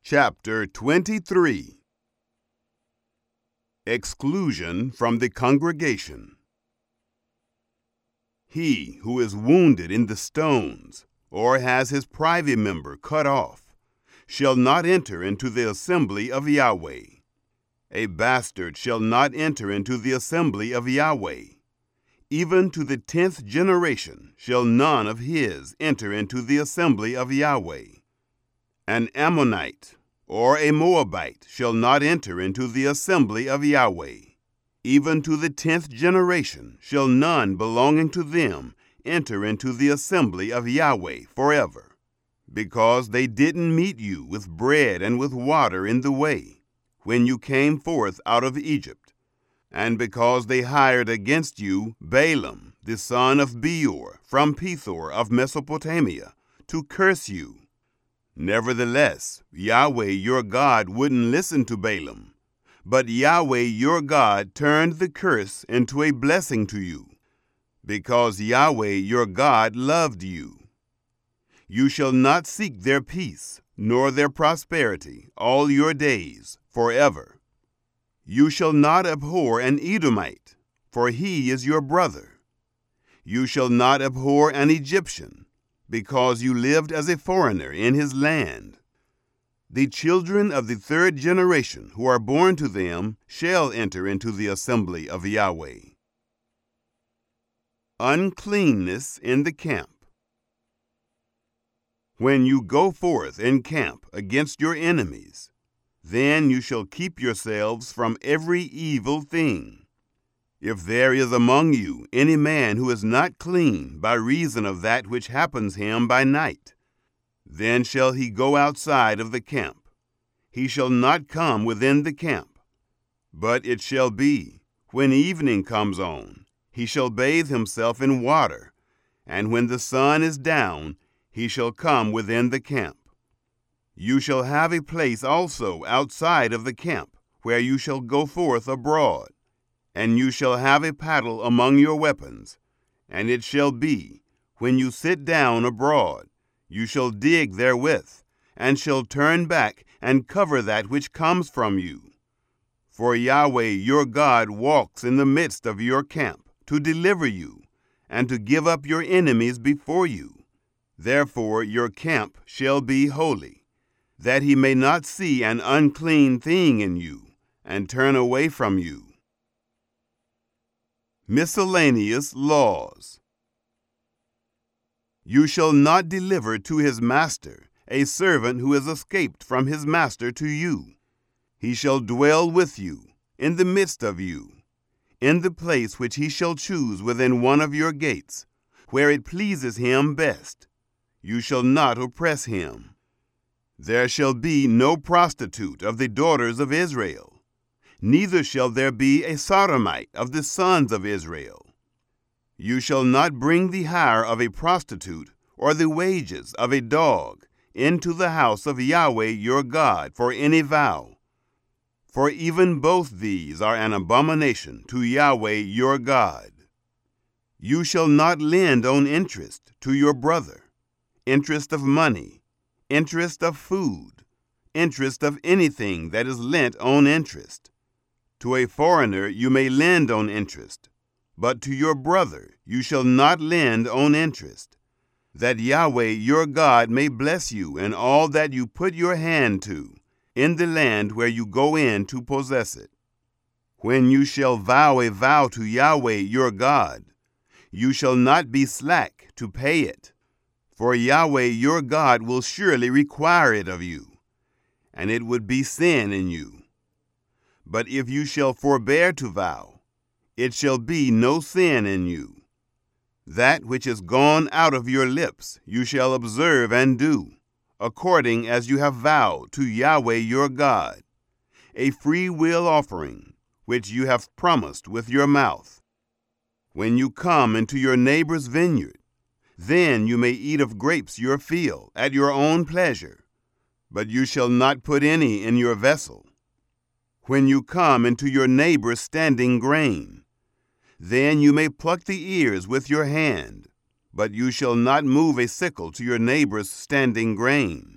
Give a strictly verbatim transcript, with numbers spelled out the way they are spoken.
Chapter twenty-three. Exclusion from the congregation. He who is wounded in the stones, or has his privy member cut off, shall not enter into the assembly of Yahweh. A bastard shall not enter into the assembly of Yahweh. Even to the tenth generation shall none of his enter into the assembly of Yahweh. An Ammonite or a Moabite shall not enter into the assembly of Yahweh. Even to the tenth generation shall none belonging to them enter into the assembly of Yahweh forever, because they didn't meet you with bread and with water in the way, when you came forth out of Egypt, and because they hired against you Balaam, the son of Beor, from Pethor of Mesopotamia, to curse you. Nevertheless, Yahweh your God wouldn't listen to Balaam, but Yahweh your God turned the curse into a blessing to you, because Yahweh your God loved you. You shall not seek their peace, nor their prosperity, all your days, forever. You shall not abhor an Edomite, for he is your brother. You shall not abhor an Egyptian, because you lived as a foreigner in his land. The children of the third generation who are born to them shall enter into the assembly of Yahweh. Uncleanness in the camp. When you go forth in camp against your enemies, then you shall keep yourselves from every evil thing. If there is among you any man who is not clean by reason of that which happens him by night, then shall he go outside of the camp. He shall not come within the camp. But it shall be, when evening comes on, he shall bathe himself in water, and when the sun is down, he shall come within the camp. You shall have a place also outside of the camp, where you shall go forth abroad. And you shall have a paddle among your weapons, and it shall be, when you sit down abroad, you shall dig therewith, and shall turn back and cover that which comes from you. For Yahweh your God walks in the midst of your camp, to deliver you, and to give up your enemies before you. Therefore your camp shall be holy, that he may not see an unclean thing in you, and turn away from you. Miscellaneous laws. You shall not deliver to his master a servant who has escaped from his master to you. He shall dwell with you, in the midst of you, in the place which he shall choose within one of your gates, where it pleases him best. You shall not oppress him. There shall be no prostitute of the daughters of Israel. Neither shall there be a sodomite of the sons of Israel. You shall not bring the hire of a prostitute or the wages of a dog into the house of Yahweh your God for any vow. For even both these are an abomination to Yahweh your God. You shall not lend on interest to your brother, interest of money, interest of food, interest of anything that is lent on interest. To a foreigner you may lend on interest, but to your brother you shall not lend on interest, that Yahweh your God may bless you in all that you put your hand to, in the land where you go in to possess it. When you shall vow a vow to Yahweh your God, you shall not be slack to pay it, for Yahweh your God will surely require it of you, and it would be sin in you. But if you shall forbear to vow, it shall be no sin in you. That which is gone out of your lips you shall observe and do, according as you have vowed to Yahweh your God, a free will offering, which you have promised with your mouth. When you come into your neighbor's vineyard, then you may eat of grapes your field at your own pleasure, but you shall not put any in your vessel. When you come into your neighbor's standing grain, then you may pluck the ears with your hand, but you shall not move a sickle to your neighbor's standing grain.